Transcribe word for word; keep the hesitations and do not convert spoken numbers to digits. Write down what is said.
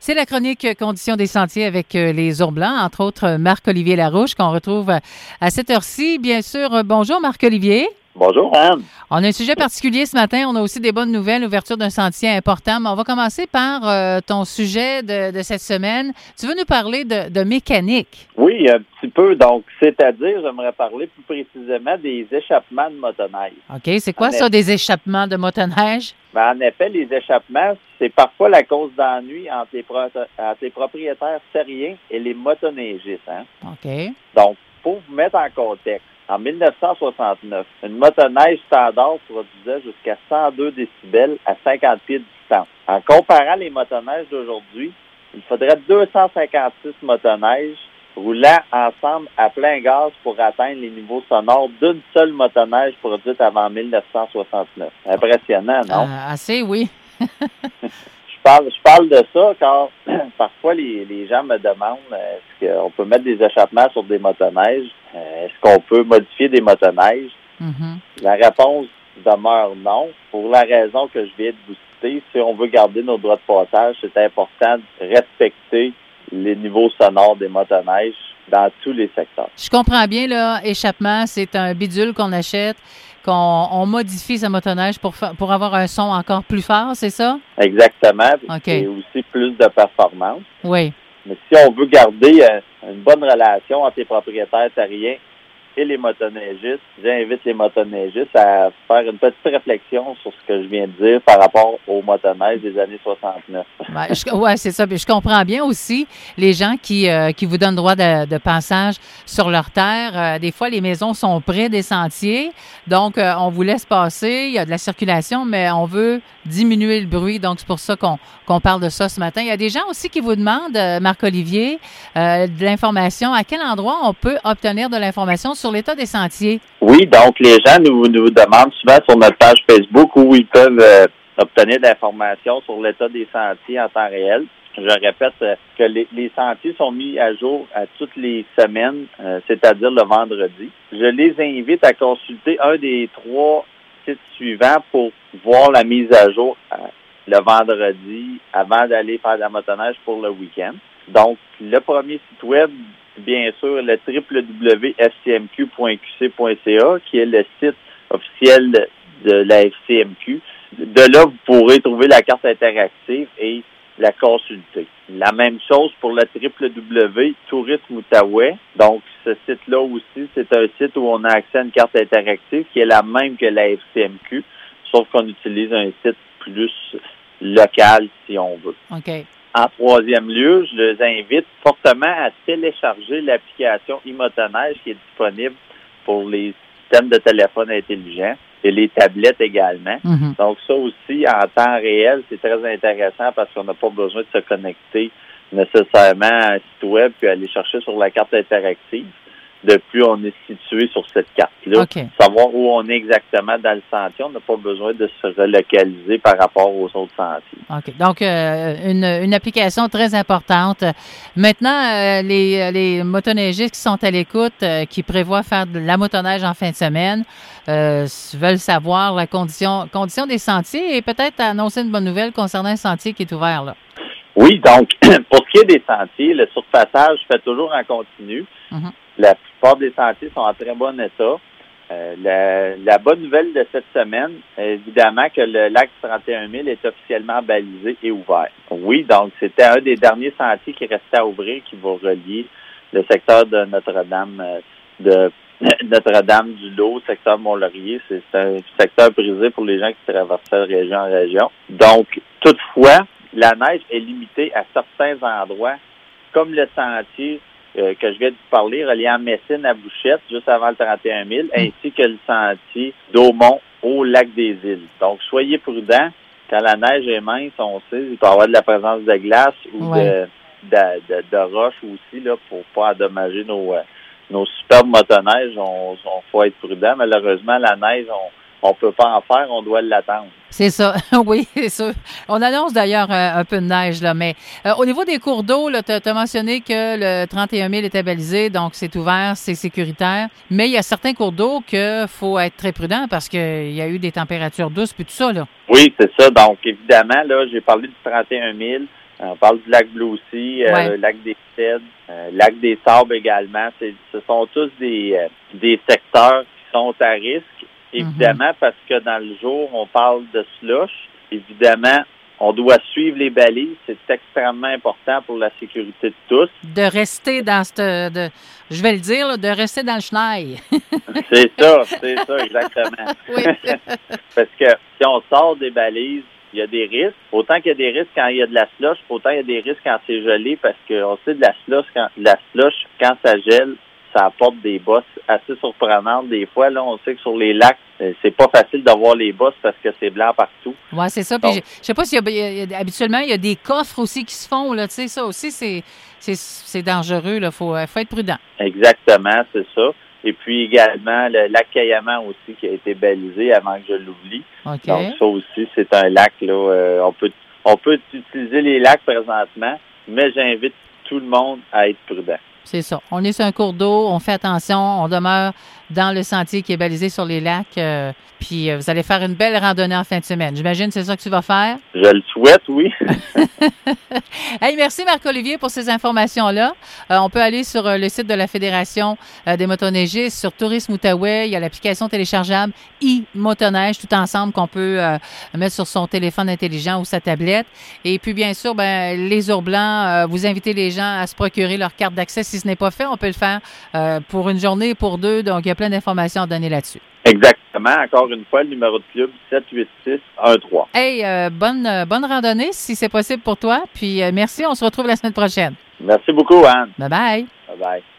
C'est la chronique Conditions des sentiers avec les ours blancs, entre autres Marc-Olivier Larouche, qu'on retrouve à cette heure-ci. Bien sûr, bonjour Marc-Olivier. Bonjour Anne. On a un sujet particulier ce matin. On a aussi des bonnes nouvelles, ouverture d'un sentier important. Mais on va commencer par euh, ton sujet de, de cette semaine. Tu veux nous parler de, de mécanique? Oui, un petit peu. Donc, c'est-à-dire, j'aimerais parler plus précisément des échappements de motoneige. OK. C'est quoi en ça, effet, des échappements de motoneige? Ben, en effet, les échappements, c'est parfois la cause d'ennui entre les, pro- entre les propriétaires terriens et les motoneigistes. Hein? OK. Donc, pour vous mettre en contexte, en dix-neuf cent soixante-neuf, une motoneige standard produisait jusqu'à cent deux décibels à cinquante pieds de distance. En comparant les motoneiges d'aujourd'hui, il faudrait deux cent cinquante-six motoneiges roulant ensemble à plein gaz pour atteindre les niveaux sonores d'une seule motoneige produite avant dix-neuf cent soixante-neuf. Impressionnant, non? Euh, assez, oui. Je parle, je parle de ça car parfois les, les gens me demandent euh, est-ce qu'on peut mettre des échappements sur des motoneiges? Euh, est-ce qu'on peut modifier des motoneiges? Mm-hmm. La réponse demeure non, pour la raison que je viens de vous citer. Si on veut garder nos droits de passage, c'est important de respecter les niveaux sonores des motoneiges dans tous les secteurs. Je comprends bien, là, échappement, c'est un bidule qu'on achète, qu'on on modifie sa motoneige pour, fa- pour avoir un son encore plus fort, c'est ça? Exactement. OK. Et aussi plus de performance. Oui. Mais si on veut garder euh, une bonne relation entre les propriétaires terriens et les motoneigistes, j'invite les motoneigistes à faire une petite réflexion sur ce que je viens de dire par rapport aux motoneiges des années soixante-neuf. Ben, je, ouais, c'est ça. Puis je comprends bien aussi les gens qui, euh, qui vous donnent droit de, de passage sur leur terre. Euh, des fois, les maisons sont près des sentiers. Donc, euh, on vous laisse passer. Il y a de la circulation, mais on veut diminuer le bruit. Donc, c'est pour ça qu'on, qu'on parle de ça ce matin. Il y a des gens aussi qui vous demandent, euh, Marc-Olivier, euh, de l'information. À quel endroit on peut obtenir de l'information sur l'état des sentiers? Oui, donc les gens nous, nous demandent souvent sur notre page Facebook où ils peuvent euh, obtenir de l'information sur l'état des sentiers en temps réel. Je répète euh, que les, les sentiers sont mis à jour à toutes les semaines, euh, c'est-à-dire le vendredi. Je les invite à consulter un des trois sites suivants pour voir la mise à jour euh, le vendredi avant d'aller faire de la motoneige pour le week-end. Donc, le premier site web, bien sûr, le w w w point f c m q point q c point c a, qui est le site officiel de la F C M Q. De là, vous pourrez trouver la carte interactive et la consulter. La même chose pour le w w w point tourisme outaouais. Donc, ce site-là aussi, c'est un site où on a accès à une carte interactive qui est la même que la F C M Q, sauf qu'on utilise un site plus local, si on veut. OK. En troisième lieu, je les invite fortement à télécharger l'application e-motoneige qui est disponible pour les systèmes de téléphone intelligents et les tablettes également. Mm-hmm. Donc ça aussi, en temps réel, c'est très intéressant parce qu'on n'a pas besoin de se connecter nécessairement à un site web puis aller chercher sur la carte interactive. Depuis, on est situé sur cette carte-là. OK. Savoir où on est exactement dans le sentier, on n'a pas besoin de se relocaliser par rapport aux autres sentiers. OK. Donc, euh, une, une application très importante. Maintenant, euh, les, les motoneigistes qui sont à l'écoute, euh, qui prévoient faire de la motoneige en fin de semaine, euh, veulent savoir la condition, condition des sentiers et peut-être annoncer une bonne nouvelle concernant un sentier qui est ouvert, là. Oui, donc, pour ce qui est des sentiers, le surfaçage se fait toujours en continu. Mm-hmm. La plupart des sentiers sont en très bon état. Euh, la, la bonne nouvelle de cette semaine, évidemment que le lac trente et un mille est officiellement balisé et ouvert. Oui, donc c'était un des derniers sentiers qui restait à ouvrir, qui va relier le secteur de Notre-Dame, euh, de Notre-Dame-du-Lot, secteur Mont-Laurier. C'est un secteur brisé pour les gens qui traversaient de région en région. Donc, toutefois, la neige est limitée à certains endroits, comme le sentier euh, que je viens de vous parler, reliant Messine à Bouchette, juste avant le trente et un mille, ainsi que le sentier d'Aumont au lac des Îles. Donc, soyez prudents. Quand la neige est mince, on sait, il peut y avoir de la présence de glace ou Ouais. de, de, de, de roches aussi, là, pour pas endommager nos, euh, nos superbes motoneiges. On, on faut être prudent. Malheureusement, la neige, on on peut pas en faire, on doit l'attendre. C'est ça, oui, c'est sûr. On annonce d'ailleurs un, un peu de neige, là, mais euh, au niveau des cours d'eau, tu as mentionné que le trente et un mille était balisé, donc c'est ouvert, c'est sécuritaire, mais il y a certains cours d'eau qu'il faut être très prudent parce qu'il y a eu des températures douces puis tout ça, là. Oui, c'est ça. Donc, évidemment, là, j'ai parlé du trente et un mille. On parle du lac Blue Sea, euh, Ouais. lac des Cèdres, euh, lac des Sables également. C'est, ce sont tous des, euh, des secteurs qui sont à risque, évidemment, mm-hmm. parce que dans le jour, on parle de slush. Évidemment, on doit suivre les balises. C'est extrêmement important pour la sécurité de tous. De rester dans cette... De, je vais le dire, là, de rester dans le chenil. C'est ça, c'est ça, exactement. Oui. Parce que si on sort des balises, il y a des risques. Autant qu'il y a des risques quand il y a de la slush, autant il y a des risques quand c'est gelé, parce qu'on sait de la slush, quand, de la slush, quand ça gèle, ça apporte des bosses assez surprenantes. Des fois, là, on sait que sur les lacs, c'est pas facile d'avoir les bosses parce que c'est blanc partout. Oui, c'est ça. Puis je, je sais pas s'il y a, il y a, habituellement, il y a des coffres aussi qui se font, là. Tu sais, ça aussi, c'est, c'est, c'est dangereux, là. Faut, faut être prudent. Exactement, c'est ça. Et puis également, le lac Cayamant aussi qui a été balisé avant que je l'oublie. Okay. Donc, ça aussi, c'est un lac, là. Euh, on peut, on peut utiliser les lacs présentement, mais j'invite tout le monde à être prudent. C'est ça. On est sur un cours d'eau, on fait attention, on demeure dans le sentier qui est balisé sur les lacs. Euh, puis euh, vous allez faire une belle randonnée en fin de semaine. J'imagine que c'est ça que tu vas faire? Je le souhaite, oui. Hey, merci Marc-Olivier pour ces informations-là. Euh, on peut aller sur euh, le site de la Fédération euh, des motoneigistes, sur Tourisme Outaouais. Il y a l'application téléchargeable e-motoneige, tout ensemble, qu'on peut euh, mettre sur son téléphone intelligent ou sa tablette. Et puis, bien sûr, ben, les ours blancs, euh, vous invitez les gens à se procurer leur carte d'accès. Si ce n'est pas fait, on peut le faire euh, pour une journée, pour deux. Donc, il y a plein d'informations à donner là-dessus. Exactement. Encore une fois, le numéro de club, sept huit six un trois. Hey, euh, bonne, euh, bonne randonnée, si c'est possible pour toi. Puis, euh, merci. On se retrouve la semaine prochaine. Merci beaucoup, Anne. Bye-bye. Bye-bye.